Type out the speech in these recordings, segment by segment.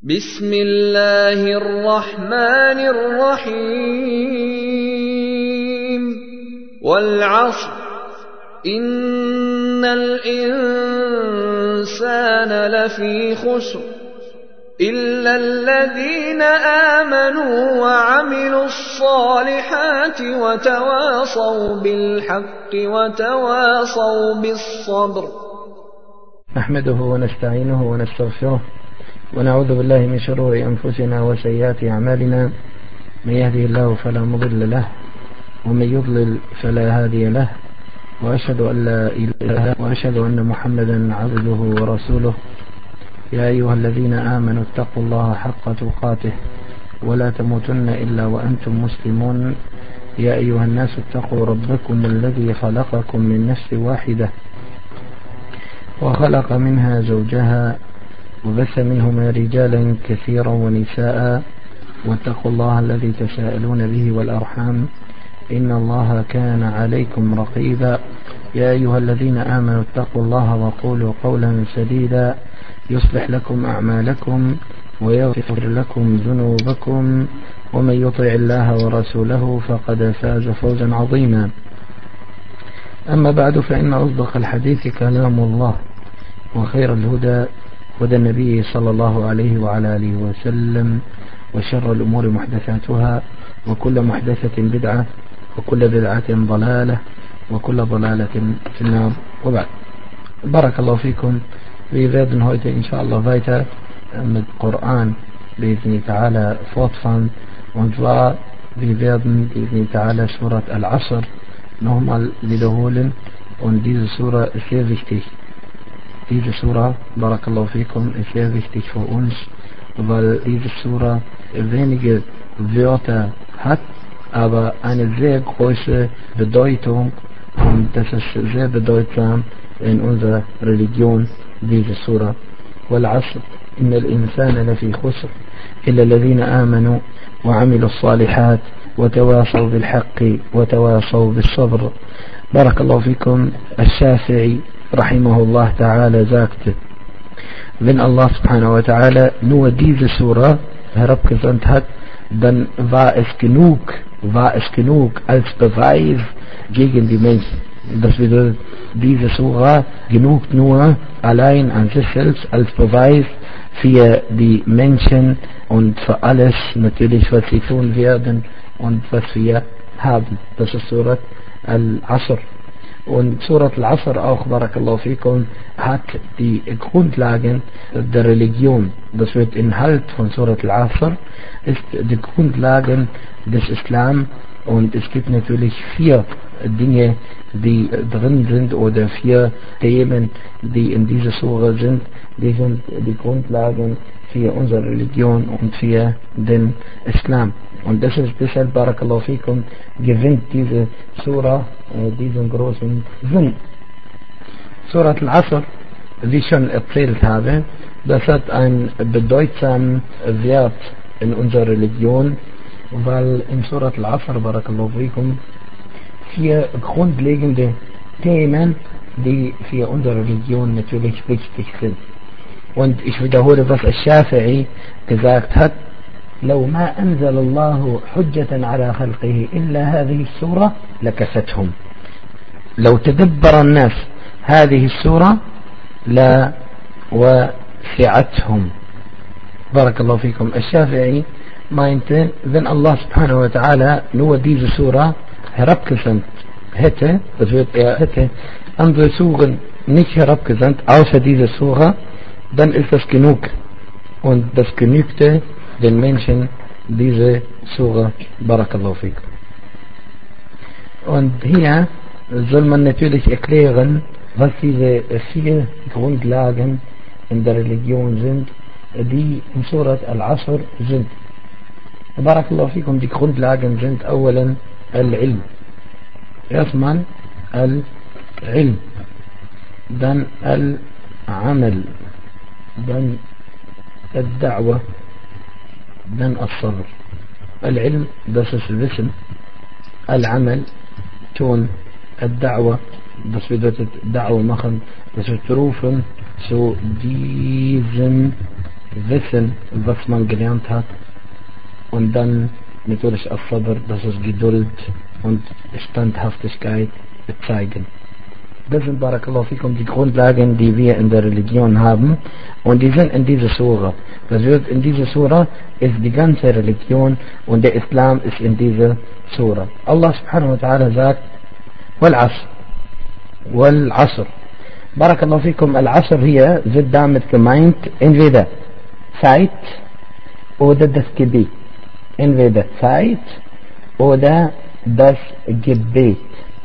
بسم الله الرحمن الرحيم والعصر إن الإنسان لفي خسر إلا الذين آمنوا وعملوا الصالحات وتواصوا بالحق وتواصوا بالصبر. نحمده ونستعينه ونستغفره ونعوذ بالله من شرور أنفسنا وسيئات أعمالنا، من يهده الله فلا مضل له ومن يضلل فلا هادي له، وأشهد أن لا إله إلا الله وأشهد أن محمدا عبده ورسوله. يا أيها الذين آمنوا اتقوا الله حق تقاته ولا تموتن إلا وأنتم مسلمون. يا أيها الناس اتقوا ربكم الذي خلقكم من نفس واحدة وخلق منها زوجها وبث منهما رجالا كثيرا ونساء، واتقوا الله الذي تساءلون به والأرحام إن الله كان عليكم رقيبا. يا أيها الذين آمنوا اتقوا الله وقولوا قولا سديدا يصلح لكم أعمالكم ويغفر لكم ذنوبكم، ومن يطع الله ورسوله فقد فاز فوزا عظيما. أما بعد، فإن أصدق الحديث كلام الله، وخير الهدى هدى النبي صلى الله عليه وعلى آله وسلم، وشر الأمور محدثاتها، وكل محدثة بدعة، وكل بدعة ضلالة، وكل ضلالة في النار. وبعد، بارك الله فيكم. Vi werden heute inshallah weiter mit Koran بإذن تعالى fortfahren, und zwar wir werden بإذن تعالى Surat Al-Asr nochmal wiederholen, und diese Surah ist sehr wichtig. Diese Surah, Barakallahu fikum, ist sehr wichtig für uns, weil diese Surah wenige Wörter hat, aber eine sehr große Bedeutung, und das ist sehr bedeutsam in unserer Religion, diese Surah. والعصر إن الإنسان لفي خسر إلا الذين آمنوا وعملوا الصالحات وتواصوا بالحق وتواصوا بالصبر. بارك الله فيكم. الشافعي rahimahullah ta'ala sagte, wenn Allah subhanahu wa ta'ala nur diese Surah herabgesandt hat, dann war es genug als Beweis gegen die Menschen. Das bedeutet, diese Surah genug nur allein an sich selbst als Beweis für die Menschen und für alles natürlich, was sie tun werden und was wir haben. Das ist Surat Al-Asr. Und Surat Al-Asr auch, Barakallahu fikum, hat die Grundlagen der Religion. Das wird Inhalt von Surat Al-Asr, ist die Grundlagen des Islam, und es gibt natürlich 4 Dinge, die drin sind, oder 4 Themen, die in dieser Surah sind. Die sind die Grundlagen für unsere Religion und für den Islam. Und das ist deshalb, Barakallahu fikum, gewinnt diese Surah diesen großen Sinn. Surat Al-Asr, wie ich schon erzählt habe, das hat einen bedeutsamen Wert in unserer Religion, weil in Surat Al-Asr, Barakallahu fikum, 4 grundlegende Themen, die für unsere Religion natürlich wichtig sind. Und ich wiederhole, was Al-Shafi'i gesagt hat: لو ما أنزل الله حجة على خلقه إلا هذه السورة لكفتهم. لو تدبر الناس هذه السورة لا وسعتهم. بارك الله فيكم. الشافعي meinte, wenn Allah subhanahu wa ta'ala nur diese Surah herabgesandt hätte, das wird, er hätte andere Suren nicht herabgesandt, außer diese Surah, dann ist das genug. Und das genügte den Menschen, diese Surah. Barakallahu fikum. Und hier soll man natürlich erklären, was diese 4 Grundlagen in der Religion sind, die in Surat Al-Asr sind. Barakallahu fikum, die Grundlagen sind أولا Al-Ilm. Erstmal Al-Ilm, dann Al-Amal, dann Al-Da'wa, dann Al-Sabr. Al-Ilm, das ist Wissen. Al-Amal, tun. Al-Da'wa, das bedeutet Da'wa machen, das ist rufen zu diesem wissen, was man gelernt hat, und dann natürlich As-Sabr, das ist Geduld und Standhaftigkeit zeigen. Das sind, Barakallahu fikum, die Grundlagen, die wir in der Religion haben, und die sind in dieser Sura. Das wird in dieser Sura ist die ganze Religion, und der Islam ist in dieser Sura. Allah subhanahu wa ta'ala sagt, wal Asr. Barakallahu fikum, Al-Asr hier wird damit gemeint, entweder Zeit oder das Gebet. Entweder Zeit oder das Gebet.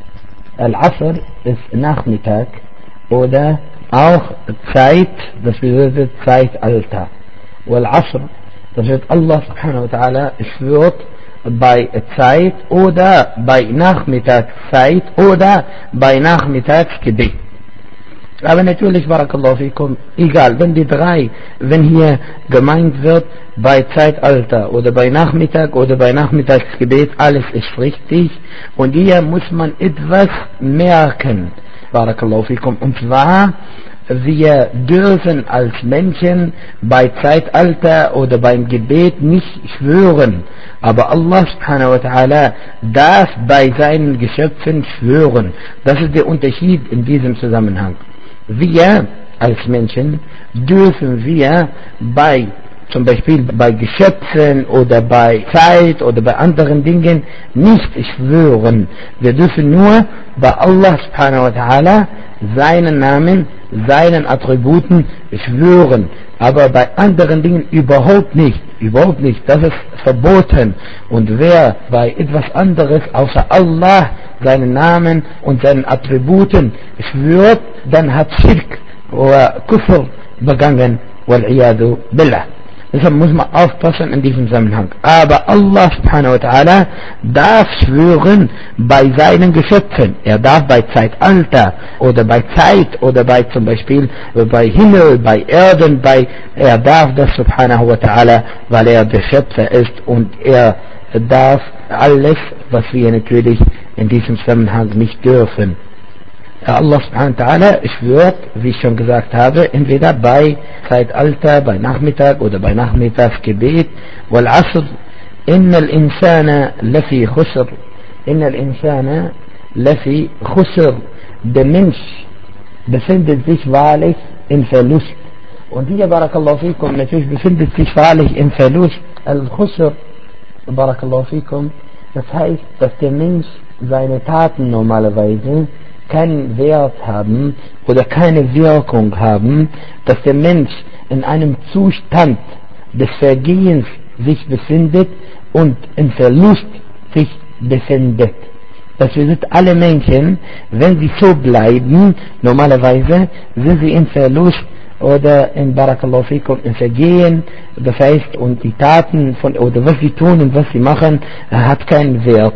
Al-Asr ist Nachmittag oder auch Zeit, das bedeutet Zeitalter. Wal-Asr, das wird Allah subhanahu wa ta'ala schwört bei Zeit oder bei Nachmittagszeit oder bei Nachmittagsgebet. Aber natürlich, Barakallahu fikum, egal, wenn hier gemeint wird, bei Zeitalter oder bei Nachmittag oder bei Nachmittagsgebet, alles ist richtig, und hier muss man etwas merken, Barakallahu fikum, und zwar, wir dürfen als Menschen bei Zeitalter oder beim Gebet nicht schwören, aber Allah subhanahu wa ta'ala darf bei seinen Geschöpfen schwören. Das ist der Unterschied in diesem Zusammenhang. Wir als Menschen dürfen wir zum Beispiel bei Geschöpfen oder bei Zeit oder bei anderen Dingen nicht schwören. Wir dürfen nur bei Allah subhanahu wa ta'ala seinen Namen, seinen Attributen schwören. Aber bei anderen Dingen überhaupt nicht. Überhaupt nicht. Das ist verboten. Und wer bei etwas anderes außer Allah seinen Namen und seinen Attributen schwört, dann hat Schirk oder Kufr begangen. Wal-Iyadu billah. Deshalb muss man aufpassen in diesem Zusammenhang. Aber Allah subhanahu wa ta'ala darf schwören bei seinen Geschöpfen. Er darf bei Zeitalter oder bei Zeit oder bei zum Beispiel bei Himmel, bei Erden, er darf das subhanahu wa ta'ala, weil er der Schöpfer ist, und er darf alles, was wir natürlich in diesem Zusammenhang nicht dürfen. Allah subhanahu wa ta'ala schwört, wie ich schon gesagt habe, entweder bei Zeitalter, bei Nachmittag oder bei Nachmittagsgebet. Wal Asr, innal insana lafi khusr. Innal insana lafi khusr. Der Mensch befindet sich wahrlich in Verlust. Und hier, Barakallahu fikum, natürlich befindet sich wahrlich in Verlust. Al-Khusr, Barakallahu fikum, das heißt, dass der Mensch seine Taten normalerweise keinen Wert haben oder keine Wirkung haben, dass der Mensch in einem Zustand des Vergehens sich befindet und im Verlust sich befindet. Das bedeutet, alle Menschen, wenn sie so bleiben, normalerweise sind sie im Verlust oder in Barakallahu fikum im Vergehen, das heißt, und die Taten oder was sie tun und was sie machen, hat keinen Wert,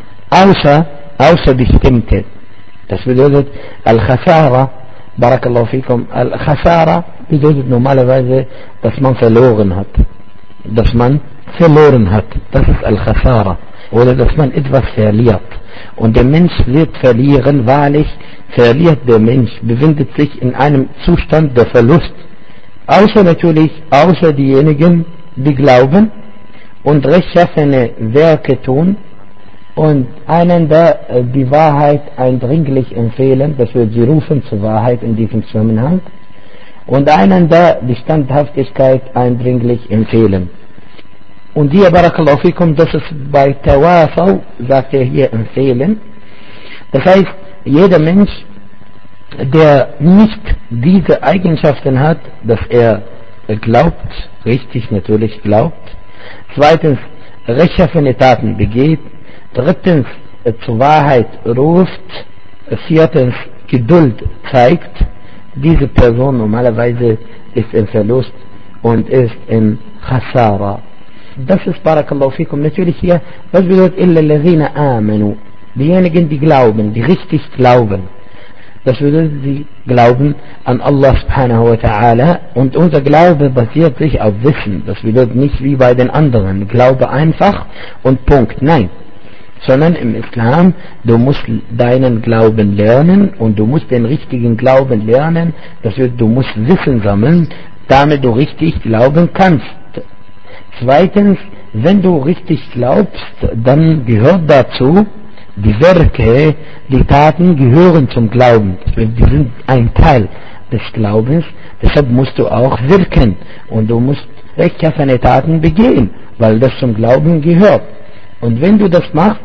außer bestimmte. Das bedeutet, Al-Khasara, Barakallahu fikum, Al-Khasara bedeutet normalerweise, dass man verloren hat. Dass man verloren hat. Das ist Al-Khasara. Oder dass man etwas verliert. Und der Mensch wird verlieren, wahrlich verliert der Mensch, befindet sich in einem Zustand der Verlust. Außer diejenigen, die glauben und rechtschaffene Werke tun, und einander die Wahrheit eindringlich empfehlen, dass wir sie rufen zur Wahrheit in diesem Zusammenhang, und einander die Standhaftigkeit eindringlich empfehlen. Und hier, Barakallahu fikum, das ist bei Tawasaw, sagt er hier, empfehlen. Das heißt, jeder Mensch, der nicht diese Eigenschaften hat, dass er glaubt, richtig natürlich glaubt, zweitens rechtschaffene Taten begeht, drittens zur Wahrheit ruft, viertens Geduld zeigt, diese Person normalerweise ist im Verlust und ist im Khasara. Das ist, Barakallahu fikum, natürlich hier, was bedeutet illa alladhina amanu, diejenigen, die glauben, die richtig glauben. Das bedeutet, sie glauben an Allah subhanahu wa ta'ala, und unser Glaube basiert sich auf Wissen. Das bedeutet nicht wie bei den anderen, Glaube einfach und Punkt, nein. Sondern im Islam, du musst deinen Glauben lernen, und du musst den richtigen Glauben lernen, das heißt, du musst Wissen sammeln, damit du richtig glauben kannst. Zweitens, wenn du richtig glaubst, dann gehört dazu, die Werke, die Taten gehören zum Glauben. Die sind ein Teil des Glaubens, deshalb musst du auch wirken und du musst rechtschaffene Taten begehen, weil das zum Glauben gehört. Und wenn du das machst,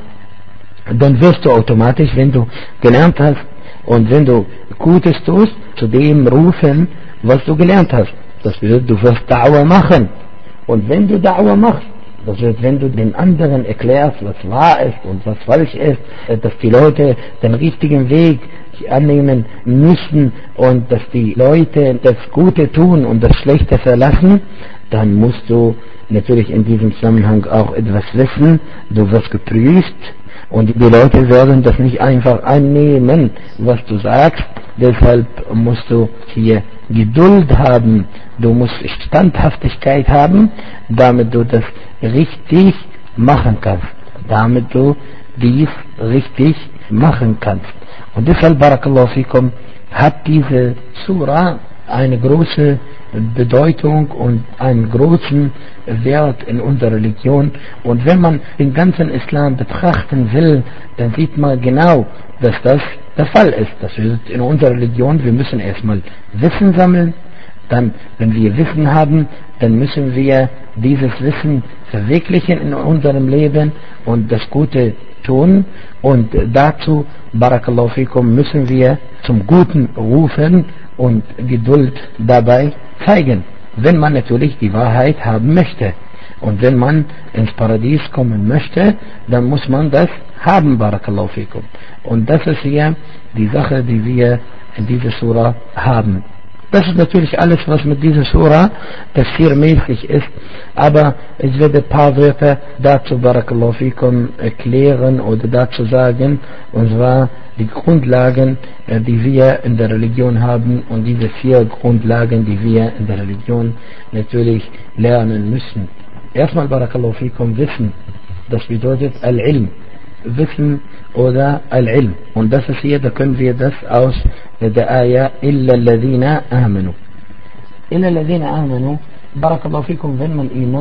dann wirst du automatisch, wenn du gelernt hast und wenn du Gutes tust, zu dem rufen, was du gelernt hast. Das bedeutet, du wirst Da'wah machen. Und wenn du Da'wah machst, das heißt, wenn du den anderen erklärst, was wahr ist und was falsch ist, dass die Leute den richtigen Weg annehmen müssen und dass die Leute das Gute tun und das Schlechte verlassen, dann musst du natürlich in diesem Zusammenhang auch etwas wissen. Du wirst geprüft und die Leute werden das nicht einfach annehmen, was du sagst. Deshalb musst du hier Geduld haben, du musst Standhaftigkeit haben, damit du das richtig machen kannst, damit du dies richtig machen kannst. Und deshalb, Barakallahu fikum, hat diese Surah eine große Bedeutung und einen großen Wert in unserer Religion. Und wenn man den ganzen Islam betrachten will, dann sieht man genau, dass das der Fall ist. Das ist in unserer Religion, wir müssen erstmal Wissen sammeln, dann, wenn wir Wissen haben, dann müssen wir dieses Wissen verwirklichen in unserem Leben und das Gute tun. Und dazu, Barakallahu fikum, müssen wir zum Guten rufen und Geduld dabei zeigen, wenn man natürlich die Wahrheit haben möchte. Und wenn man ins Paradies kommen möchte, dann muss man das haben, Barakallahu fikum. Und das ist hier die Sache, die wir in dieser Surah haben. Das ist natürlich alles, was mit dieser Surah tafsirmäßig ist, aber ich werde ein paar Wörter dazu, Barakallahu fikum, erklären oder dazu sagen, und zwar die Grundlagen, die wir in der Religion haben, und diese 4 Grundlagen, die wir in der Religion natürlich lernen müssen. Erstmal, Barakallahu fikum, Wissen, das bedeutet Al-Ilm, Wissen oder Al-Ilm. Und das ist hier, da können wir das aus der Ayah إِلَّا الَّذِينَ آمَنُوا. إِلَّا الَّذِينَ آمَنُوا, Barakallahu fikum, wenn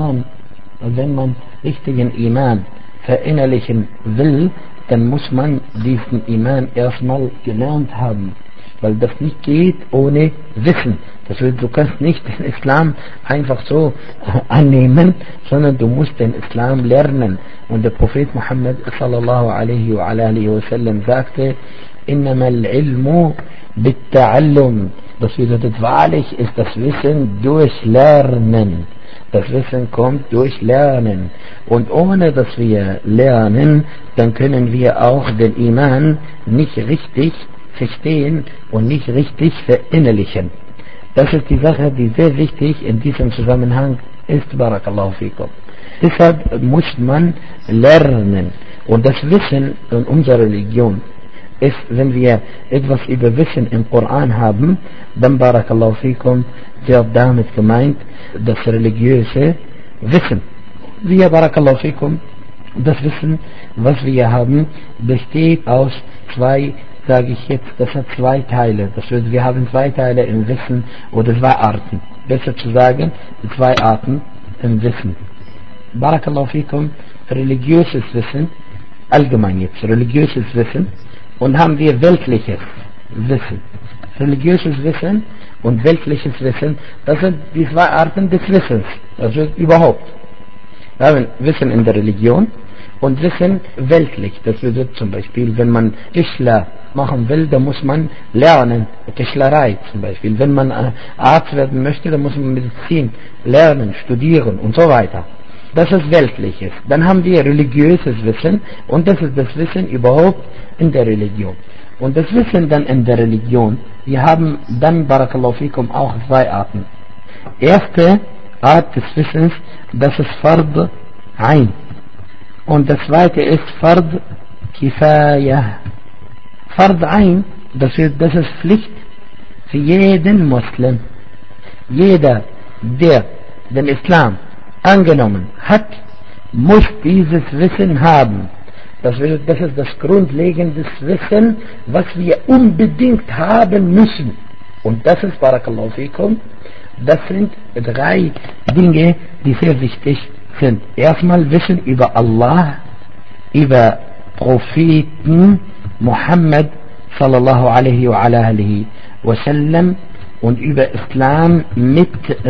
man richtigen Iman verinnerlichen will, dann muss man diesen Iman erstmal gelernt haben, weil das nicht geht ohne Wissen. Das heißt, du kannst nicht den Islam einfach so annehmen, sondern du musst den Islam lernen. Und der Prophet Muhammad sallallahu alaihi wa alihi wa sallam sagte, إِنَّمَا الْعِلْمُ بِالتَّعَلُّمِ. Das bedeutet, wahrlich ist das Wissen durch Lernen. Das Wissen kommt durch Lernen. Und ohne dass wir lernen, dann können wir auch den Iman nicht richtig verstehen und nicht richtig verinnerlichen. Das ist die Sache, die sehr wichtig in diesem Zusammenhang ist, Barakallahu fikum. Deshalb muss man lernen. Und das Wissen in unserer Religion ist, wenn wir etwas über Wissen im Koran haben, dann, Barakallahu fikum, wird damit gemeint, das religiöse Wissen. Wir, Barakallahu fikum, das Wissen, was wir haben, besteht aus 2, sage ich jetzt, das hat 2 Teile. Das heißt, wir haben 2 Teile im Wissen oder 2 Arten. Besser zu sagen, 2 Arten im Wissen. Barakallahu fikum, religiöses Wissen, allgemein jetzt, religiöses Wissen, und haben wir weltliches Wissen. Religiöses Wissen und weltliches Wissen, das sind die 2 Arten des Wissens. Also überhaupt. Wir haben Wissen in der Religion und Wissen weltlich. Das bedeutet zum Beispiel, wenn man Tischler machen will, dann muss man lernen, Tischlerei zum Beispiel. Wenn man Arzt werden möchte, dann muss man Medizin lernen, studieren und so weiter. Das ist weltliches. Dann haben wir religiöses Wissen und das ist das Wissen überhaupt in der Religion. Und das Wissen dann in der Religion, wir haben dann, Barakallahu fikum, auch 2 Arten. Erste Art des Wissens, das ist Fard Ain. Und das zweite ist Fard Kifaya. Fard Ain, das ist Pflicht für jeden Muslim. Jeder, der den Islam angenommen hat, muss dieses Wissen haben. Das ist das grundlegende Wissen, was wir unbedingt haben müssen. Und das ist, Barakallahu fikum, Das sind drei Dinge, die sehr wichtig sind. Erstmal Wissen über Allah, über Propheten Muhammad sallallahu alaihi wa alihi wasallam und über Islam mit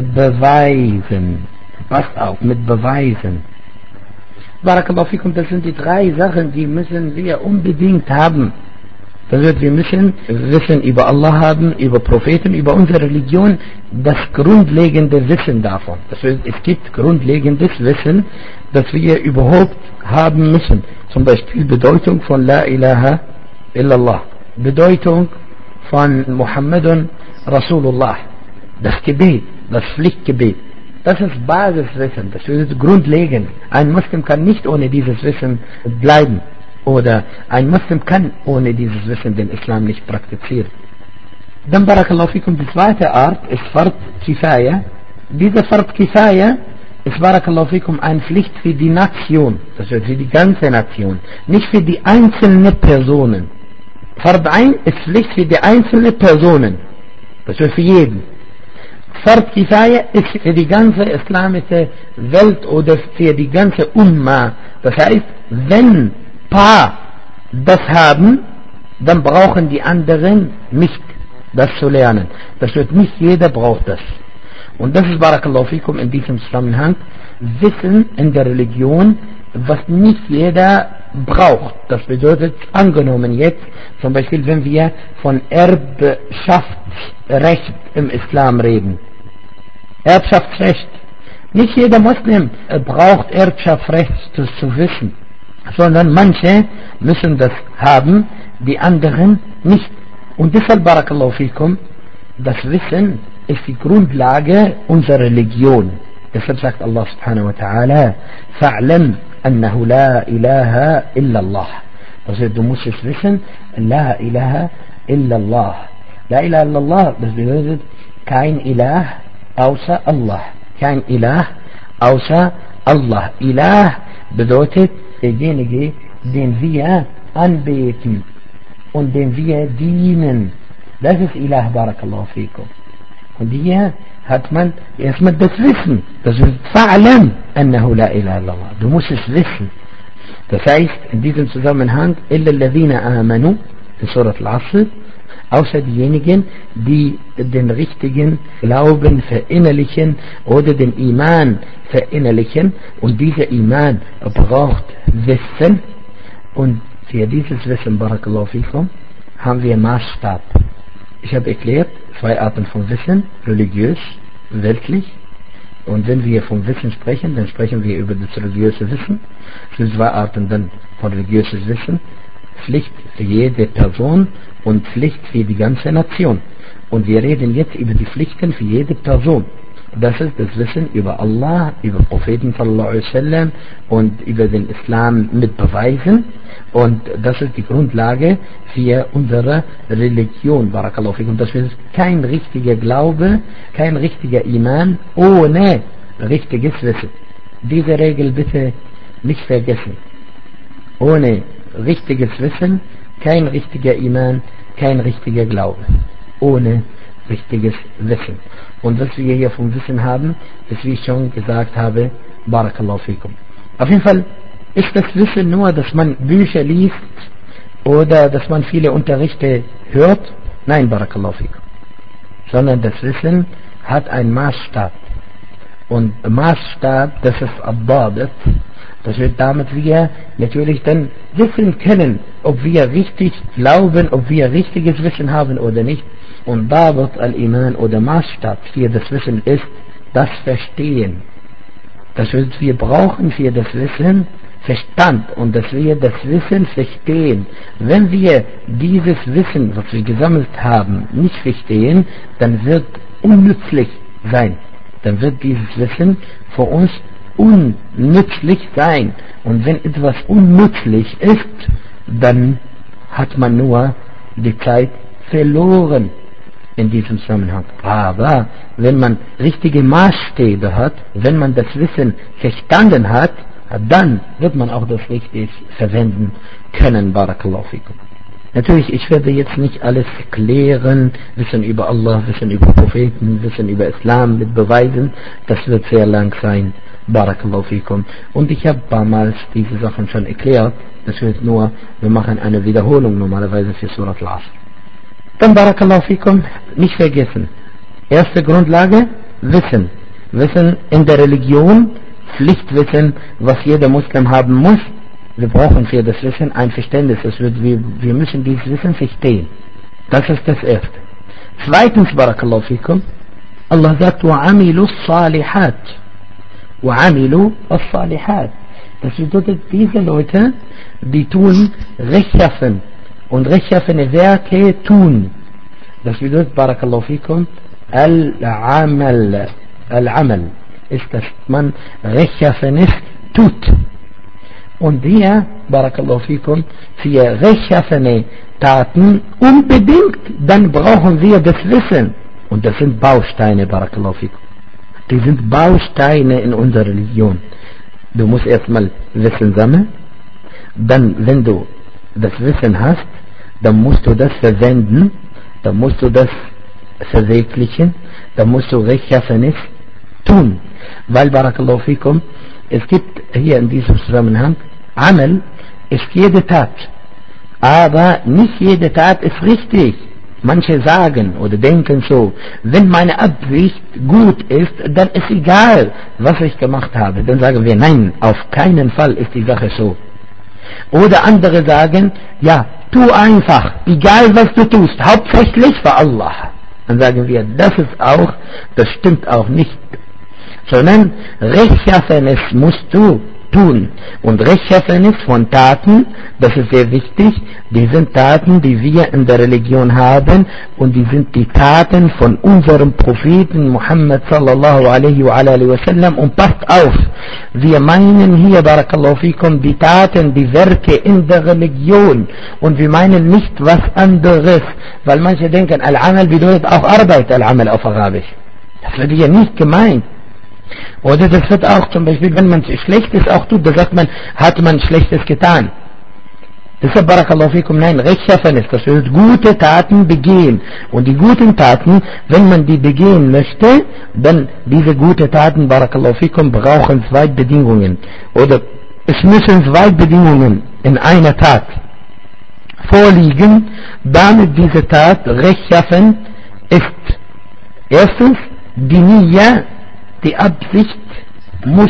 Beweisen. Was auch mit Beweisen. Barakallahu fikum, das sind die drei Sachen, die müssen wir unbedingt haben. Das heißt, wir müssen Wissen über Allah haben, über Propheten, über unsere Religion, das grundlegende Wissen davon. Das heißt, es gibt grundlegendes Wissen, das wir überhaupt haben müssen. Zum Beispiel Bedeutung von La ilaha illallah, Bedeutung von Muhammadun Rasulullah, das Gebet, das Pflichtgebet. Das ist Basiswissen, das ist grundlegend. Ein Muslim kann nicht ohne dieses Wissen bleiben. Oder ein Muslim kann ohne dieses Wissen den Islam nicht praktizieren. Dann Barakallahu fikum, die zweite Art ist Fard Kifaya. Diese Fard Kifaya ist Barakallahu fikum eine Pflicht für die Nation, das heißt für die ganze Nation, nicht für die einzelnen Personen. Fard Ain ist Pflicht für die einzelnen Personen, das heißt für jeden. Fard Kifaya ist für die ganze islamische Welt oder für die ganze Umma. Das heißt, wenn paar das haben, dann brauchen die anderen nicht das zu lernen. Das wird nicht jeder braucht das. Und das ist Barakallahu fikum in diesem Zusammenhang Wissen in der Religion, was nicht jeder braucht. Das bedeutet, angenommen jetzt, zum Beispiel wenn wir von Erbschaftsrecht im Islam reden. Erbschaftsrecht. Nicht jeder Muslim braucht Erbschaftsrecht zu wissen, sondern manche müssen das haben, die anderen nicht. Und deshalb, Barakallahu fikum, das Wissen ist die Grundlage unserer Religion. Deshalb sagt Allah subhanahu wa ta'ala, fa'lam annahu la ilaha illallah. Also du musst es wissen, la ilaha illallah. La ilaha illallah, das bedeutet kein Ilah außer Allah. Kein Ilah außer Allah. Ilah bedeutet derjenige, den wir anbeten und dem wir dienen. Das ist Ilah, Barakallahu fikum. Und hier hat man erstmal das Wissen. Das ist fa'lam annahu la ilaha illallah. Du musst es wissen. Das heißt, in diesem Zusammenhang, illa alladhina amanu, in Surat al-Asr, außer diejenigen, die den richtigen Glauben verinnerlichen oder den Iman verinnerlichen. Und dieser Iman braucht Wissen. Und für dieses Wissen, Barakallahu fikum, haben wir Maßstab. Ich habe erklärt, zwei Arten von Wissen, religiös, weltlich. Und wenn wir vom Wissen sprechen, dann sprechen wir über das religiöse Wissen. Es sind zwei Arten dann von religiöses Wissen. Pflicht für jede Person und Pflicht für die ganze Nation. Und wir reden jetzt über die Pflichten für jede Person. Das ist das Wissen über Allah, über Propheten sallallahu alaihi wasallam und über den Islam mit Beweisen. Und das ist die Grundlage für unsere Religion, Barakallahu fikum. Das ist kein richtiger Glaube, kein richtiger Iman ohne richtiges Wissen. Diese Regel bitte nicht vergessen. Ohne richtiges Wissen, kein richtiger Iman, kein richtiger Glaube. Ohne richtiges Wissen. Und was wir hier vom Wissen haben, ist, wie ich schon gesagt habe, Barakallahu fikum. Auf jeden Fall ist das Wissen nur, dass man Bücher liest oder dass man viele Unterrichte hört. Nein, Barakallahu fikum. Sondern das Wissen hat einen Maßstab. Und Maßstab, das ist Ad-Dabit. Das wird damit wir natürlich dann wissen können, ob wir richtig glauben, ob wir richtiges Wissen haben oder nicht. Und Dabit al-Iman oder Maßstab für das Wissen ist das Verstehen. Das heißt, wir brauchen für das Wissen Verstand und dass wir das Wissen verstehen. Wenn wir dieses Wissen, was wir gesammelt haben, nicht verstehen, dann wird unnützlich sein. Dann wird dieses Wissen für uns unnützlich sein. Und wenn etwas unnützlich ist, dann hat man nur die Zeit verloren in diesem Zusammenhang. Aber wenn man richtige Maßstäbe hat, wenn man das Wissen verstanden hat, dann wird man auch das richtig verwenden können. Barakallahu fikum. Natürlich, ich werde jetzt nicht alles klären, Wissen über Allah, Wissen über Propheten, Wissen über Islam mit Beweisen, das wird sehr lang sein. Barakallahu fikum. Und ich habe damals diese Sachen schon erklärt, das wird nur, wir machen eine Wiederholung normalerweise für Surat al-Asr. Dann Barakallahu fikum, nicht vergessen. Erste Grundlage, Wissen. Wissen in der Religion, Pflichtwissen, was jeder Muslim haben muss. Wir brauchen für das Wissen ein Verständnis. Wir müssen dieses Wissen verstehen. Das ist das Erste. Zweitens, Barakallahu fikum, Allah sagt, وَعَمِلُوا الصَّالِحَاتِ وَعَمِلُوا الصَّالِحَاتِ. Das bedeutet, diese Leute, die tun rechtschaffen und rechtschaffene Werke tun. Das bedeutet, Barakallahu fikum, Al-Amal ist, dass man Rechtschaffenes tut. Und wir, Barakallahu fikum, für rechtschaffene Taten unbedingt, dann brauchen wir das Wissen. Und das sind Bausteine, Barakallahu fikum. Die sind Bausteine in unserer Religion. Du musst erstmal Wissen sammeln, dann, wenn du das Wissen hast, dann musst du das verwenden, dann musst du das verwirklichen, dann musst du Rechtschaffenes tun. Weil, Barakallahu fikum, es gibt hier in diesem Zusammenhang, Amal ist jede Tat, aber nicht jede Tat ist richtig. Manche sagen oder denken so, wenn meine Absicht gut ist, dann ist egal, was ich gemacht habe. Dann sagen wir, nein, auf keinen Fall ist die Sache so. Oder andere sagen, ja, tu einfach, egal was du tust, hauptsächlich für Allah. Dann sagen wir, das stimmt auch nicht. Sondern Rechtschaffenes musst du tun. Und Rechtschaffenes von Taten, das ist sehr wichtig, die sind Taten, die wir in der Religion haben, und die sind die Taten von unserem Propheten Muhammad sallallahu alaihi wa sallam. Und passt auf, wir meinen hier, Barakallahu fikum, die Taten, die Werke in der Religion, und wir meinen nicht was anderes, weil manche denken, Al-Amal bedeutet auch Arbeit, Al-Amal auf Arabisch. Das wird hier nicht gemeint. Oder das wird auch zum Beispiel, wenn man Schlechtes auch tut, da sagt man, hat man Schlechtes getan. Deshalb, Barakallahu fikum, nein, Rechtschaffenes, das wird gute Taten begehen. Und die guten Taten, wenn man die begehen möchte, dann diese guten Taten, Barakallahu fikum, brauchen zwei Bedingungen. Oder es müssen zwei Bedingungen in einer Tat vorliegen, damit diese Tat rechtschaffen ist. Erstens, die Niyya, die Absicht muss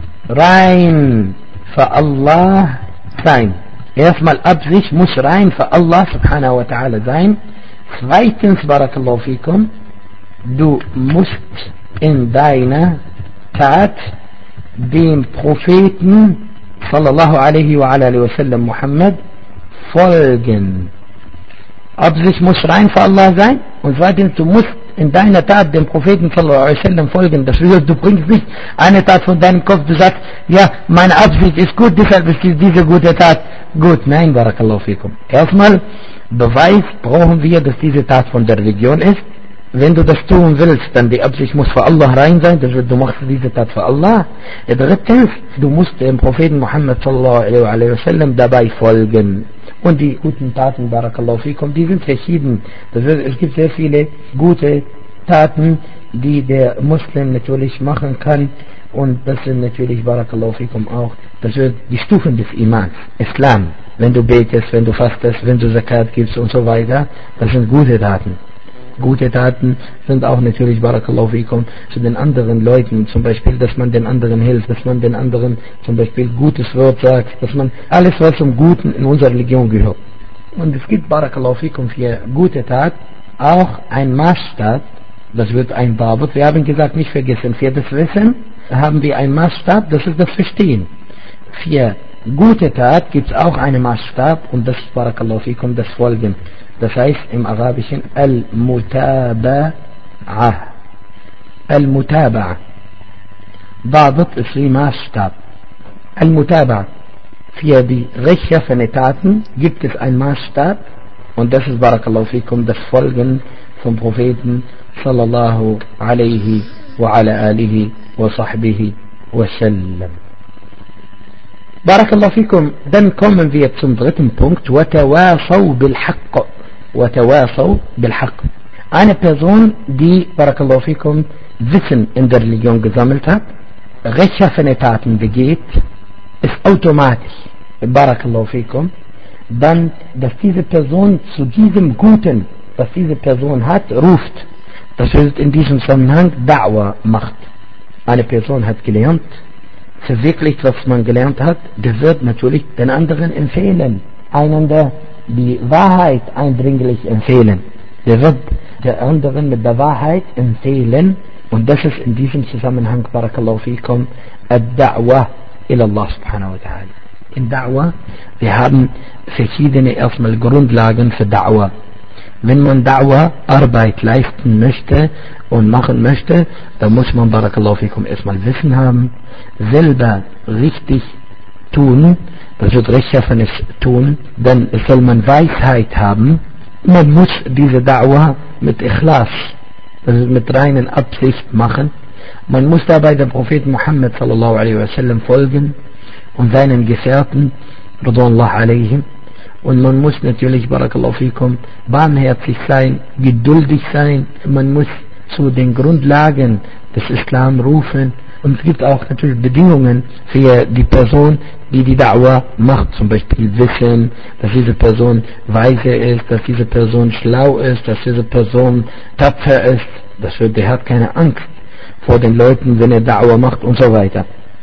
rein für Allah sein. Erstmal, Absicht muss rein für Allah subhanahu wa ta'ala sein. Zweitens, Barakallahu fikum, du musst in deiner Tat dem Propheten sallallahu alaihi wa sallam Muhammad folgen. Absicht muss rein für Allah sein. Und zweitens, du musst in deiner Tat dem Propheten sallallahu alaihi wa sallam folgen. Das bedeutet, du bringst nicht eine Tat von deinem Kopf, du sagst, ja, meine Absicht ist gut, deshalb ist diese gute Tat gut. Nein, Barakallahu fikum. Erstmal, Beweis brauchen wir, dass diese Tat von der Religion ist. Wenn du das tun willst, dann die Absicht muss für Allah rein sein, das heißt, du machst diese Tat für Allah. Drittens, du musst dem Propheten Muhammad sallallahu alaihi wa sallam dabei folgen. Und die guten Taten, Barakallahu fikum, die sind verschieden. Das heißt, es gibt sehr viele gute Taten, die der Muslim natürlich machen kann. Und das sind natürlich, Barakallahu fikum, auch, das sind die Stufen des Imans, Islam. Wenn du betest, wenn du fastest, wenn du Zakat gibst und so weiter, das sind gute Taten. Gute Taten sind auch natürlich, Barakallahu fikum, zu den anderen Leuten, zum Beispiel, dass man den anderen hilft, dass man den anderen zum Beispiel gutes Wort sagt, dass man alles, was zum Guten in unserer Religion gehört. Und es gibt, Barakallahu fikum, für gute Tat auch ein Maßstab, das wird ein Dabut, wir haben gesagt, nicht vergessen, für das Wissen haben wir einen Maßstab, das ist das Verstehen. Für gute Tat gibt es auch einen Maßstab, und das ist, Barakallahu fikum, das Folgen. Das heißt im Arabischen Al-Mutaba'a. Al-Mutaba'a. Dabut ist wie Maßstab. Al-Mutaba'a. Für die rechtschaffene Taten gibt es einen Maßstab, und das ist, Barakallahu fikum, das Folgen vom Propheten sallallahu alaihi wa ala alihi wa sahbihi wa sallam. Barakallahu fikum, dann kommen wir zum dritten Punkt, وتواصوا بالحق. وتواصوا بالحق. Eine Person, die, Barakallahu fikum, Wissen in der Religion gesammelt hat, rechtschaffene Taten begeht, ist automatisch, Barakallahu fikum, dann, dass diese Person zu diesem Guten, was diese Person hat, ruft. Das heißt in diesem Zusammenhang Da'wah macht. Eine Person hat gelernt, verwirklicht, was man gelernt hat, der wird natürlich den anderen empfehlen, einander die Wahrheit eindringlich empfehlen. Der wird der anderen mit der Wahrheit empfehlen, und das ist in diesem Zusammenhang, Barakallahu fikum, Ad-Da'wah ila Allah subhanahu wa ta'ala. In Da'wah, wir haben verschiedene erstmal Grundlagen für Da'wah. Wenn man Da'wah Arbeit leisten möchte und machen möchte, dann muss man, Barakallahu fikum, erstmal Wissen haben, selber richtig tun, das wird rechtschaffenes tun, dann soll man Weisheit haben, man muss diese Da'wah mit Ikhlas, also mit reinen Absicht machen, man muss dabei dem Propheten Muhammad sallallahu alaihi wasallam folgen und seinen Gefährten, radiyallahu alaihim, und man muss natürlich, Barakallahu fikum, barmherzig sein, geduldig sein, man muss zu den Grundlagen des Islam rufen, und es gibt auch natürlich Bedingungen für die Person, die die Da'wah macht, zum Beispiel Wissen, dass diese Person weise ist, dass diese Person schlau ist, dass diese Person tapfer ist, der hat keine Angst vor den Leuten, wenn er Da'wah macht und so weiter.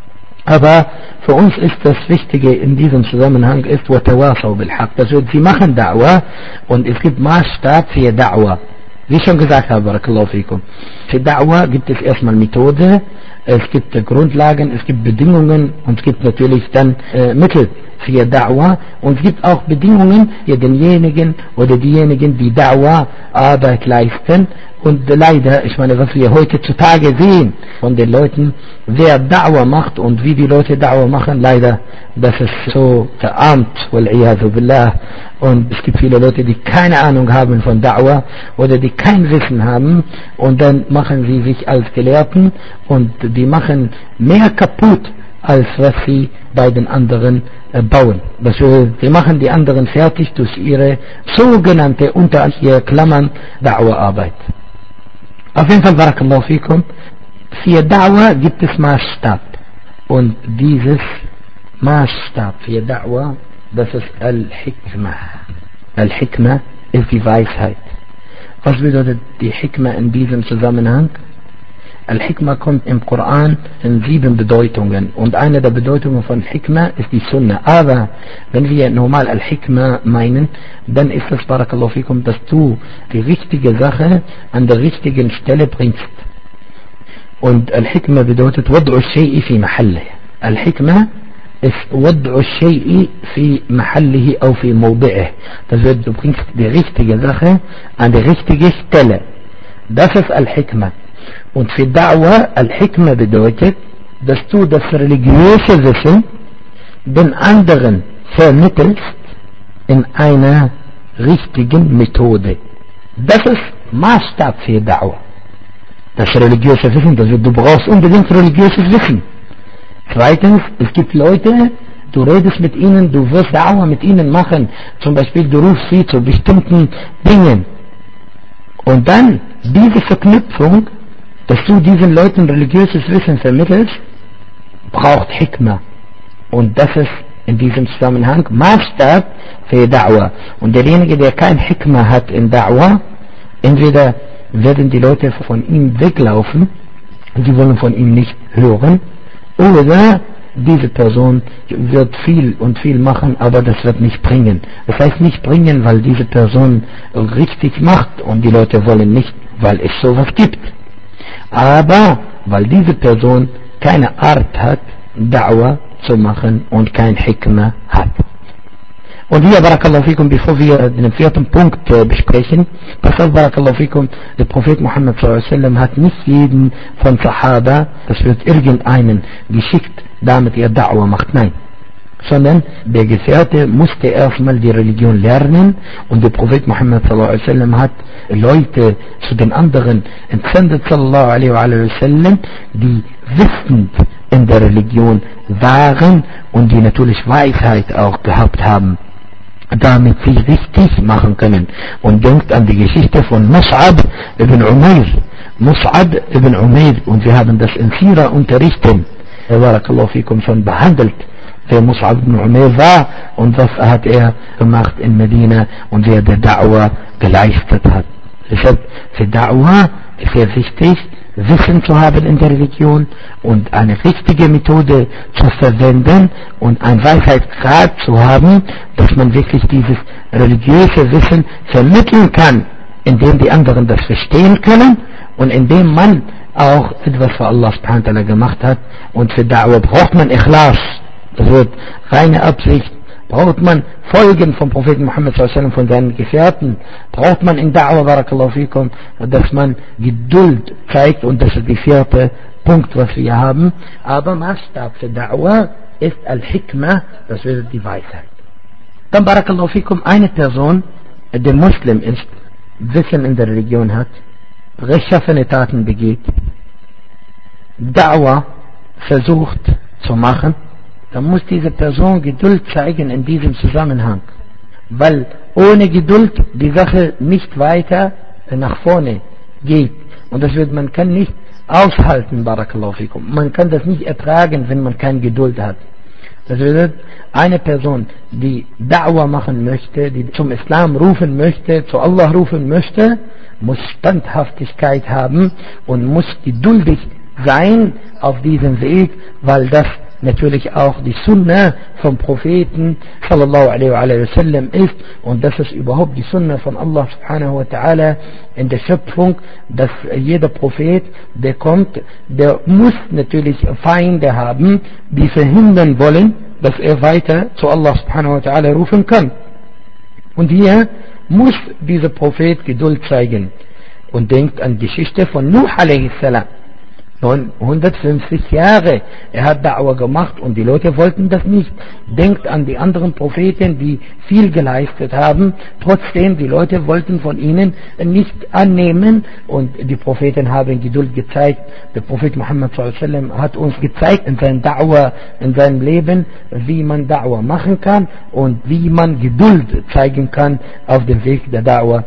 Aber für uns ist das Wichtige in diesem Zusammenhang ist وَتَوَاصَوْا بِالْحَقِّ. Das heißt, sie machen Da'wah und es gibt Maßstab für Da'wah. Wie ich schon gesagt habe, Barakallahu fikum. Für Da'wah gibt es erstmal Methode, es gibt Grundlagen, es gibt Bedingungen und es gibt natürlich dann Mittel für Da'wah, und es gibt auch Bedingungen für denjenigen oder diejenigen, die Da'wah Arbeit leisten. Und leider, ich meine, was wir heutzutage sehen von den Leuten, wer Da'wah macht und wie die Leute Da'wah machen, leider, das ist so verarmt, wal-iyadu billah. Und es gibt viele Leute, die keine Ahnung haben von Da'wah oder die kein Wissen haben, und dann machen sie sich als Gelehrten und die machen mehr kaputt, als was sie bei den anderen bauen. Das heißt, sie machen die anderen fertig durch ihre sogenannte, unter Klammern, Da'wah-Arbeit. Auf jeden Fall, Barakallahu fikum, für Da'wah gibt es Maßstab. Und dieses Maßstab für Da'wah, das ist Al-Hikmah. Al-Hikmah ist die Weisheit. Was bedeutet die Hikmah in diesem Zusammenhang? Al-Hikmah kommt im Koran in 7 Bedeutungen. Und eine der Bedeutungen von Hikmah ist die Sunnah. Aber wenn wir normal Al-Hikmah meinen, dann ist das, Barakallahu fikum, dass du die richtige Sache an der richtigen Stelle bringst. Und Al-Hikmah bedeutet Wad'u al-Shay'i fi mahallih. Al-Hikmah ist Wad'u al-Shay'i fi mahallihi au fi mawdi'ih. Das heißt, du bringst die richtige Sache an die richtige Stelle. Das ist Al-Hikmah. Und für Da'wah, Al-Hikmah bedeutet, dass du das religiöse Wissen den anderen vermittelst in einer richtigen Methode. Das ist Maßstab für Da'wah. Das religiöse Wissen, das heißt, du brauchst unbedingt religiöses Wissen. Zweitens, es gibt Leute, du redest mit ihnen, du wirst Da'wah mit ihnen machen, zum Beispiel du rufst sie zu bestimmten Dingen. Und dann diese Verknüpfung, dass du diesen Leuten religiöses Wissen vermittelst, braucht Hikmah. Und das ist in diesem Zusammenhang Maßstab für Da'wah. Und derjenige, der kein Hikmah hat in Da'wah, entweder werden die Leute von ihm weglaufen, die wollen von ihm nicht hören, oder diese Person wird viel und viel machen, aber das wird nicht bringen. Das heißt nicht bringen, weil diese Person richtig macht und die Leute wollen nicht, weil es sowas gibt. Aber weil diese Person keine Art hat, Da'wah zu machen und kein Hikmah hat. Und hier, Barakallahu fikum, bevor wir den 4. Punkt besprechen, pass auf, Barakallahu fikum, der Prophet Muhammad sallallahu alaihi wasallam hat nicht jeden von Sahaba, das wird irgendeinen geschickt, damit er Da'wah macht. Nein. sondern der Gefährte musste erstmal die Religion lernen und der Prophet Muhammad sallallahu alaihi wasallam hat Leute zu den anderen entsendet sallallahu alaihi wasallam, die wissend in der Religion waren und die natürlich Weisheit auch gehabt haben, damit sie richtig machen können. Und denkt an die Geschichte von Mus'ab ibn Umair. Mus'ab ibn Umair, und wir haben das in Sira unterrichten, barakallahu fikum, schon behandelt, wer Mus'ab ibn Umair war und was hat er gemacht in Medina und wer der Da'wah geleistet hat. Deshalb für Da'wah ist sehr wichtig, Wissen zu haben in der Religion und eine richtige Methode zu verwenden und ein Weisheitsgrad zu haben, dass man wirklich dieses religiöse Wissen vermitteln kann, indem die anderen das verstehen können und indem man auch etwas für Allah subhanahu wa ta'ala gemacht hat. Und für Da'wah braucht man Ikhlas, das wird reine Absicht, braucht man Folgen vom Propheten Muhammad sallallahu alaihi wasallam, von seinen Gefährten, braucht man in Da'wah, barakallahu fikum, dass man Geduld zeigt, und das ist die vierte Punkt, was wir haben. Aber Maßstab für Da'wah ist Al-Hikmah, das wäre die Weisheit. Dann, barakallahu fikum, eine Person, der Muslim ist, Wissen in der Religion hat, rechtschaffene Taten begeht, Da'wah versucht zu machen, dann muss diese Person Geduld zeigen in diesem Zusammenhang. Weil ohne Geduld die Sache nicht weiter nach vorne geht. Und das wird, man kann nicht aushalten, barakallahu fikum. Man kann das nicht ertragen, wenn man keine Geduld hat. Das bedeutet, eine Person, die Da'wah machen möchte, die zum Islam rufen möchte, zu Allah rufen möchte, muss Standhaftigkeit haben und muss geduldig sein auf diesem Weg, weil das natürlich auch die Sunna vom Propheten sallallahu alaihi wasallam ist, und das ist überhaupt die Sunna von Allah subhanahu wa ta'ala in der Schöpfung, dass jeder Prophet, der kommt, der muss natürlich Feinde haben, die verhindern wollen, dass er weiter zu Allah subhanahu wa ta'ala rufen kann. Und hier muss dieser Prophet Geduld zeigen. Und denkt an die Geschichte von Nuh alaihi salam. 150 Jahre. Er hat Da'wah gemacht und die Leute wollten das nicht. Denkt an die anderen Propheten, die viel geleistet haben. Trotzdem, die Leute wollten von ihnen nicht annehmen, und die Propheten haben Geduld gezeigt. Der Prophet Muhammad sallallahu alaihi wasallam hat uns gezeigt in seinem Da'wah, in seinem Leben, wie man Da'wah machen kann und wie man Geduld zeigen kann auf dem Weg der Da'wah.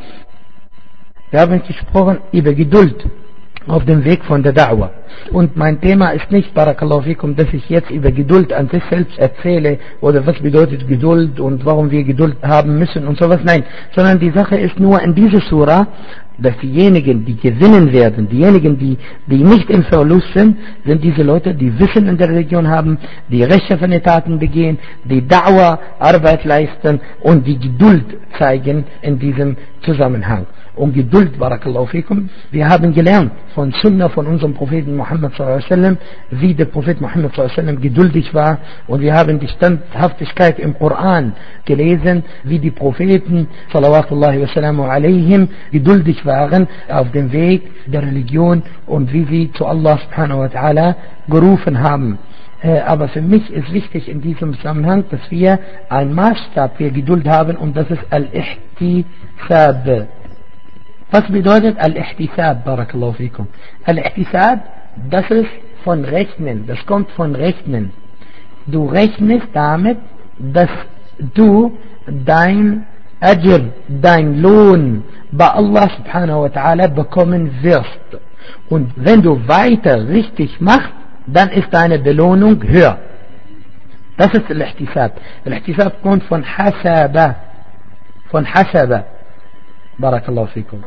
Wir haben gesprochen über Geduld auf dem Weg von der Da'wah. Und mein Thema ist nicht, barakallahu fikum, dass ich jetzt über Geduld an sich selbst erzähle oder was bedeutet Geduld und warum wir Geduld haben müssen und sowas. Nein, sondern die Sache ist nur in dieser Surah, dass diejenigen, die gewinnen werden, diejenigen, die nicht im Verlust sind diese Leute, die Wissen in der Religion haben, die rechtschaffene Taten begehen, die Da'wah Arbeit leisten und die Geduld zeigen in diesem Zusammenhang. Und Geduld, barakallahu fikum, wir haben gelernt von Sunna von unserem Propheten Muhammad sallallahu alaihi wasallam, wie der Prophet Muhammad sallallahu alaihi wasallam geduldig war, und wir haben die Standhaftigkeit im Koran gelesen, wie die Propheten sallallahu wasallam alaihim geduldig waren auf dem Weg der Religion und wie sie zu Allah subhanahu wa ta'ala gerufen haben. Aber für mich ist wichtig in diesem Zusammenhang, dass wir einen Maßstab für Geduld haben, und das ist Al-Ihtisab. Was bedeutet Al-Ihtisab, barakallahu fikum? Al-Ihtisab, das ist von Rechnen, das kommt von Rechnen. Du rechnest damit, dass du dein Ajr, dein Lohn bei Allah subhanahu wa ta'ala bekommen wirst. Und wenn du weiter richtig machst, dann ist deine Belohnung höher. Das ist Al-Ihtisab. Al-Ihtisab kommt von Hasaba. Von Hasaba. Barakallahu fikum.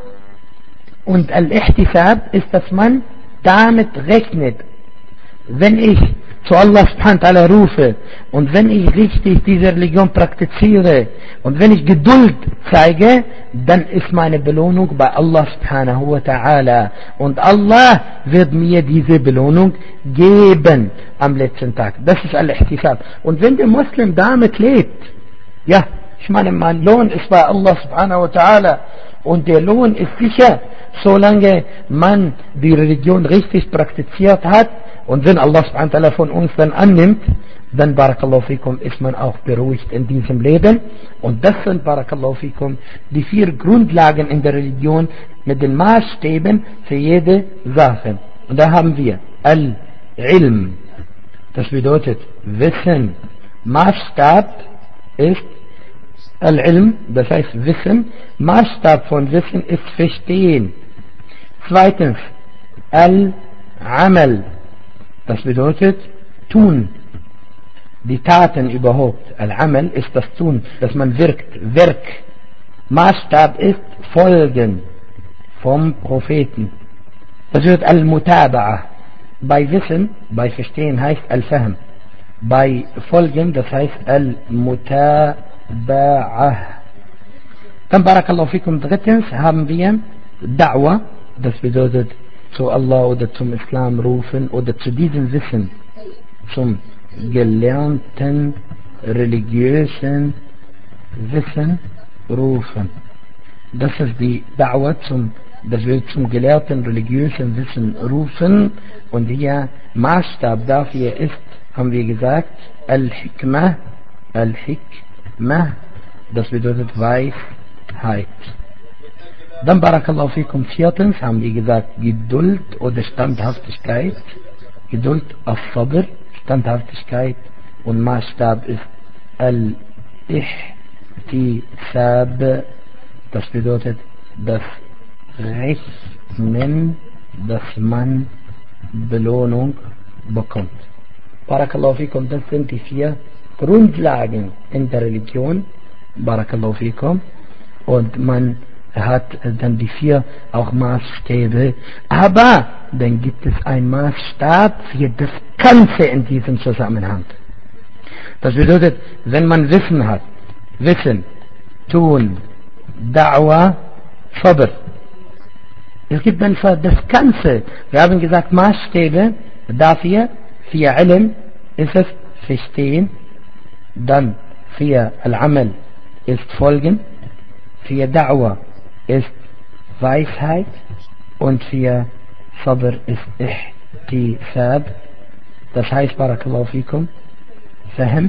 Und Al-Ihtisab ist, dass man damit rechnet, wenn ich zu Allah subhanahu wa ta'ala rufe und wenn ich richtig diese Religion praktiziere und wenn ich Geduld zeige, dann ist meine Belohnung bei Allah subhanahu wa ta'ala, und Allah wird mir diese Belohnung geben am letzten Tag. Das ist Al-Ihtisab. Und wenn der Muslim damit lebt, ja, ich meine, mein Lohn ist bei Allah subhanahu wa ta'ala, und der Lohn ist sicher, solange man die Religion richtig praktiziert hat. Und wenn Allah subhanahu wa ta'ala von uns dann annimmt, dann Barakallahu fikum ist man auch beruhigt in diesem Leben. Und das sind Barakallahu fikum die 4 Grundlagen in der Religion mit den Maßstäben für jede Sache. Und da haben wir Al-Ilm, das bedeutet Wissen. Maßstab ist Al-Ilm, das heißt Wissen. Maßstab von Wissen ist Verstehen. Zweitens Al-Amal, das bedeutet Tun. Die Taten überhaupt. Al-Amal ist das Tun, dass man wirkt. Werk. Maßstab ist Folgen vom Propheten. Das wird Al-Mutaba'a. Bei Wissen, bei Verstehen heißt Al-Fahm. Bei Folgen, das heißt Al-Mutaba'a. Dann Barakallahu fikum drittens haben wir Da'wa. Das bedeutet zu Allah oder zum Islam rufen oder zu diesem Wissen, zum gelernten religiösen Wissen rufen. Das ist die Da'wa, das wird zum gelehrten religiösen Wissen rufen. Und hier Maßstab dafür ist, haben wir gesagt, Al-Hikmah. Al-Hikmah, das bedeutet Weisheit. Dann Barakallahu fikum viertens haben wir gesagt Geduld oder Standhaftigkeit. Geduld auf Sabr, Standhaftigkeit. Und Maßstab ist Al-Ihtisab, das bedeutet das Rechnen, dass man Belohnung bekommt. Barakallahu fikum, das sind die 4 Grundlagen in der Religion. Barakallahu fikum. Und man hat dann die 4 auch Maßstäbe. Aber dann gibt es einen Maßstab für das Ganze in diesem Zusammenhang. Das bedeutet, wenn man Wissen hat, Wissen, Tun, Da'wa, Sabr. Es gibt dann für das Ganze, wir haben gesagt Maßstäbe, dafür, für Ilm ist es Verstehen, dann für Al-Amal ist Folgen, für Da'wa ist Weisheit und für Sabr ist Ihtisab. Das heißt, Barakallahu fikum, Fahm,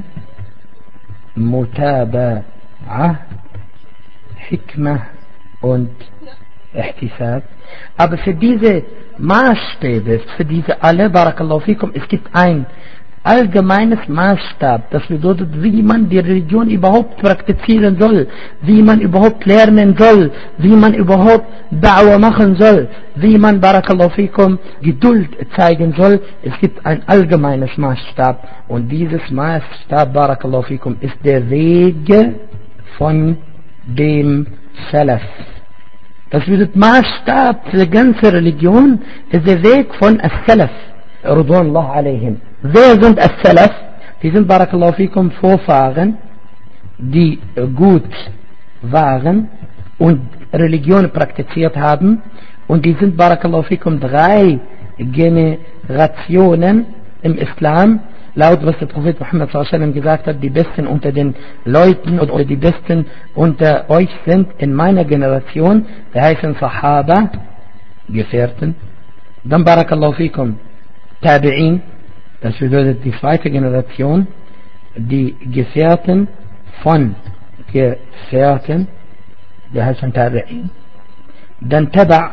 Mutaba'a, Hikmah und Ihtisab. Aber für diese Maßstäbe, für diese alle, Barakallahu fikum, es gibt ein allgemeines Maßstab. Das bedeutet, wie man die Religion überhaupt praktizieren soll, wie man überhaupt lernen soll, wie man überhaupt Da'wa machen soll, wie man, Barakallahu fikum, Geduld zeigen soll. Es gibt ein allgemeines Maßstab. Und dieses Maßstab, Barakallahu fikum, ist der Weg von dem Salaf. Das bedeutet, Maßstab für die ganze Religion ist der Weg von As-Salaf, Ridwanullah alayhim. Wer sind As-Salaf? Die sind, Barakallahu fikum, Vorfahren, die gut waren und Religion praktiziert haben. Und die sind, Barakallahu fikum, 3 Generationen im Islam. Laut was der Prophet Muhammad sallallahu gesagt hat, die Besten unter den Leuten oder die Besten unter euch sind in meiner Generation, der heißen Sahaba, Gefährten. Dann Barakallahu fikum, Tabi'in, das bedeutet die 2. Generation, die Gefährten von Gefährten, der heißen Tabi'in. Dann Taba'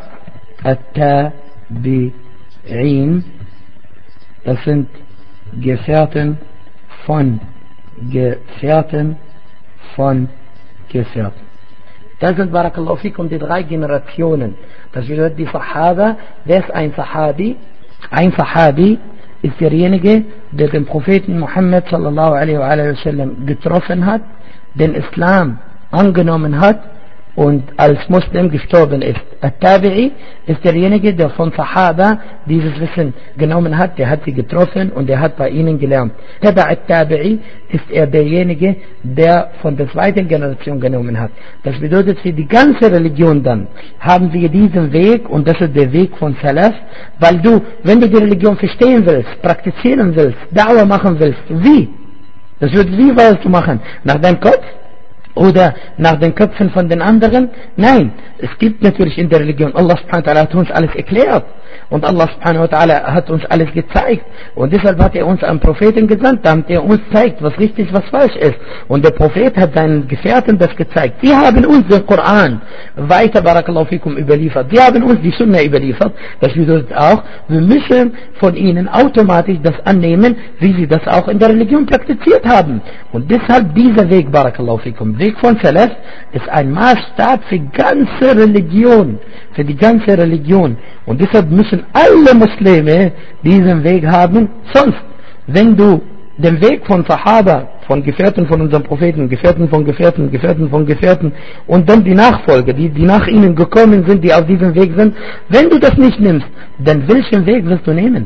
at-Tabi'in, das sind Gefährten von Gefährten von Gefährten. Das sind, Barakallahu fikum, die 3 Generationen. Das bedeutet die Sahaba. Wer ist ein Sahabi? Ein Sahabi ist derjenige, der den Propheten Muhammad sallallahu alaihi wa sallam getroffen hat, den Islam angenommen hat und als Muslim gestorben ist. Al-Tabi'i ist derjenige, der von Sahaba dieses Wissen genommen hat, der hat sie getroffen und der hat bei ihnen gelernt. Al-Tabi'i ist er derjenige, der von der 2. Generation genommen hat. Das bedeutet, für die ganze Religion dann haben wir diesen Weg, und das ist der Weg von Salaf, weil du, wenn du die Religion verstehen willst, praktizieren willst, Da'wa machen willst, wie? Das wird, wie willst du machen? Nach deinem Kopf? oder nach den Köpfen von den anderen. Nein, es gibt natürlich in der Religion, Allah subhanahu wa ta'ala hat uns alles erklärt und Allah subhanahu wa ta'ala hat uns alles gezeigt und deshalb hat er uns einen Propheten gesandt, damit er uns zeigt, was richtig, was falsch ist. Und der Prophet hat seinen Gefährten das gezeigt. Die haben uns den Koran weiter, barakallahu fikum, überliefert. Die haben uns die Sunna überliefert. Das bedeutet auch, wir müssen von ihnen automatisch das annehmen, wie sie das auch in der Religion praktiziert haben. Und deshalb dieser Weg, barakallahu fikum, Weg von Salaf, ist ein Maßstab für ganze Religion, für die ganze Religion. Und deshalb müssen alle Muslime diesen Weg haben. Sonst, wenn du den Weg von Sahaba, von Gefährten von unserem Propheten, Gefährten von Gefährten, Gefährten von Gefährten und dann die Nachfolger, die nach ihnen gekommen sind, die auf diesem Weg sind, wenn du das nicht nimmst, dann welchen Weg wirst du nehmen?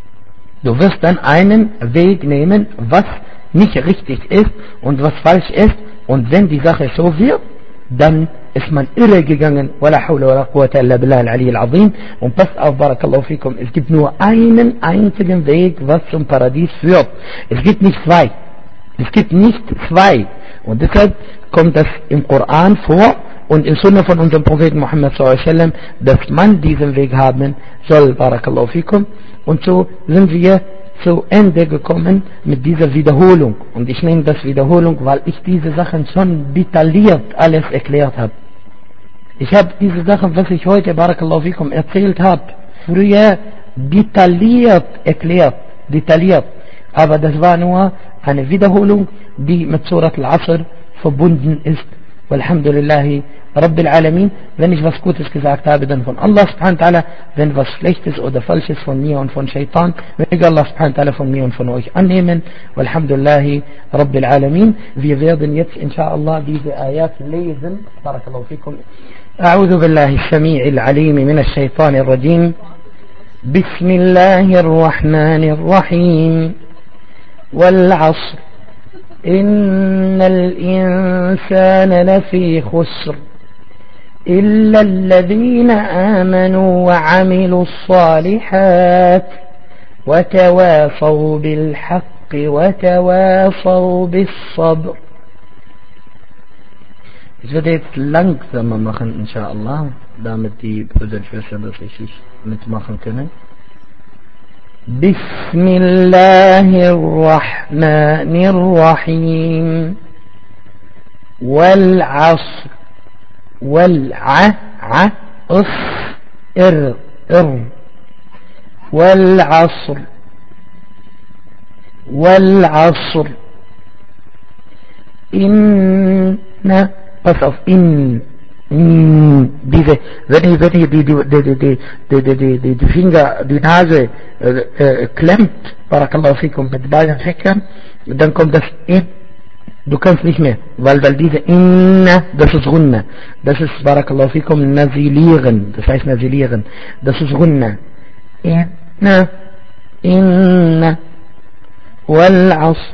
Du wirst dann einen Weg nehmen, was nicht richtig ist und was falsch ist, und wenn die Sache so wird, dann ist man irre gegangen. Wala hawla wala quwwata illa billah al-ali al-azim. Und passt auf, barakallahu fikum, es gibt nur einen einzigen Weg, was zum Paradies führt. Es gibt nicht zwei. Es gibt nicht zwei. Und deshalb kommt das im Koran vor und in Sunna von unserem Propheten Muhammad sallallahu alaihi wasallam, dass man diesen Weg haben soll, barakallahu fikum. Und so sind wir zu Ende gekommen mit dieser Wiederholung. Und ich nehme das Wiederholung, weil ich diese Sachen schon detailliert alles erklärt habe. Ich habe diese Sachen, was ich heute, barakallahu fikum, erzählt habe, früher detailliert erklärt. Detailliert. Aber das war nur eine Wiederholung, die mit Surat al-Asr verbunden ist. Walhamdulillahi Rabbil Alamin. Wenn ich was Gutes gesagt habe, dann von Allah subhanahu wa ta'ala. Wenn was Schlechtes oder Falsches von mir und von Shaitan, möge Allah subhanahu wa ta'ala von mir und von euch annehmen. Walhamdulillahi Rabbil Alamin. Wir werden jetzt inshallah diese Ayat lesen. Barakallahu fikum. أعوذ بالله السميع العليم من الشيطان الرجيم. بسم الله الرحمن الرحيم. والعصر إن الإنسان لفي خسر إلا الذين آمنوا وعملوا الصالحات وتواصوا بالحق وتواصوا بالصبر. Ich werde jetzt langsamer machen, inshallah, damit die Brüder und Schwestern das richtig mitmachen können. بسم الله الرحمن الرحيم. والعصر والعصر والعصر إن pass auf, diese, wenn ihr die Finger, die Nase klemmt, barakallahu fikum, mit beiden Fingern, dann kommt das in, du kannst nicht mehr, weil diese inna, das ist Gunna, das ist, barakallahu fikum, nasilieren, das heißt nasilieren, das ist Gunna, inna, wal asr,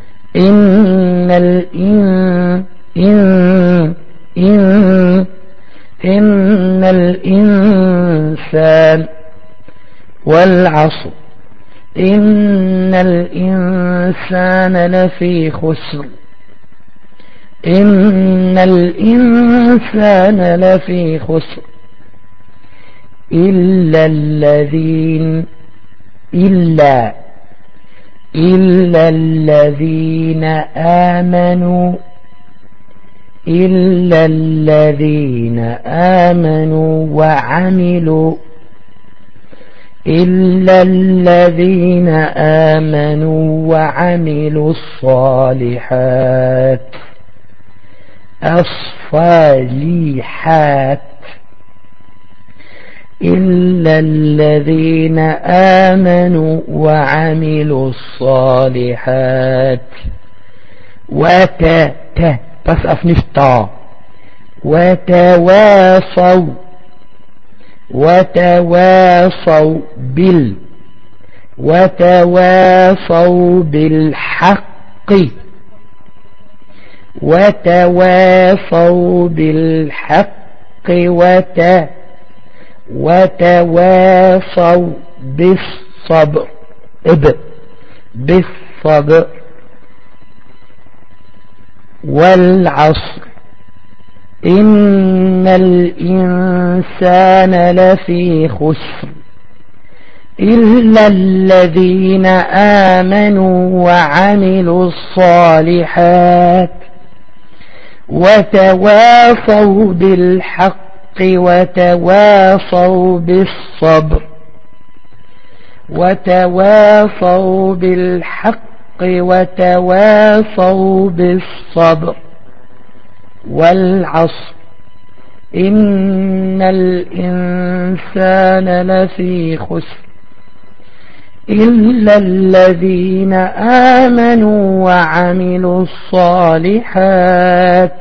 إن الإنسان والعصر إن الإنسان لفي خسر إن الإنسان لفي خسر إلا الذين آمنوا إلا الذين آمنوا وعملوا الصالحات إلا الذين آمنوا وعملوا الصالحات pass auf, nicht da. وتواصوا بالحق وتواصوا بالصبر بالصبر والعصر إن الإنسان لفي خسر إلا الذين آمنوا وعملوا الصالحات وتواصوا بالحق وتواصوا بالصبر وتواصوا بالحق وتواصوا بالصبر والعصر إن الإنسان لفي خسر إلا الذين آمنوا وعملوا الصالحات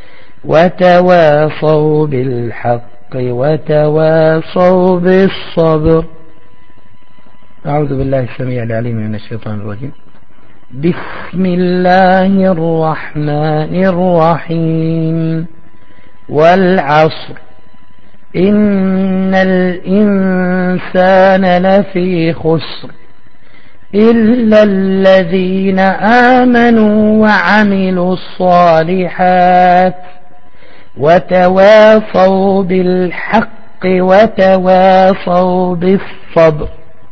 وتواصوا بالحق وتواصوا بالصبر. أعوذ بالله السميع العليم من الشيطان الرجيم. بسم الله الرحمن الرحيم. والعصر إن الإنسان لفي خسر إلا الذين آمنوا وعملوا الصالحات وتواصوا بالحق وتواصوا بالصبر.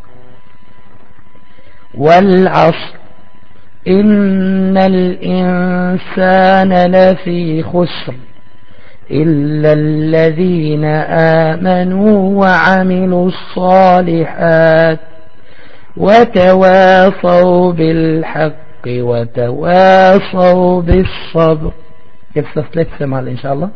والعصر إن الإنسان لفي خسر إلا الذين آمنوا وعملوا الصالحات وتواصوا بالحق وتواصوا بالصبر. Jetzt das letzte Mal إن شاء الله.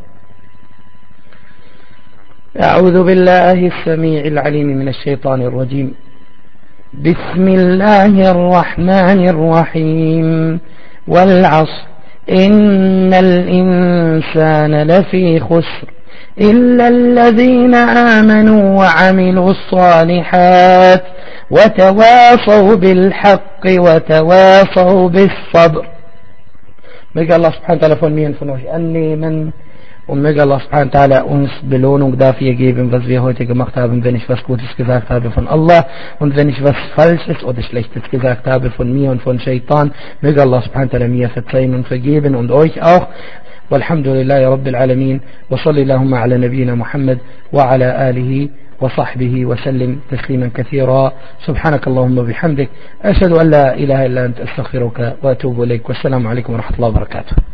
أعوذ بالله السميع العليم من الشيطان الرجيم. بسم الله الرحمن الرحيم. والعصر إن الإنسان لفي خسر إلا الذين آمنوا وعملوا الصالحات وتواصوا بالحق وتواصوا بالصبر. Möge Allah subhanahu wa ta'ala von mir und von euch annehmen und möge Allah subhanahu wa ta'ala uns Belohnung dafür geben, was wir heute gemacht haben, wenn ich was Gutes gesagt habe von Allah und wenn ich was Falsches oder Schlechtes gesagt habe von mir und von Shaitan, möge Allah subhanahu wa ta'ala mir verzeihen und vergeben und euch auch. والحمد لله رب العالمين وصلى اللهم على نبينا محمد وعلى آله وصحبه وسلم تسليما كثيرا. سبحانك اللهم وبحمدك أشهد أن لا إله إلا أنت أستغفرك وأتوب إليك والسلام عليكم ورحمة الله وبركاته.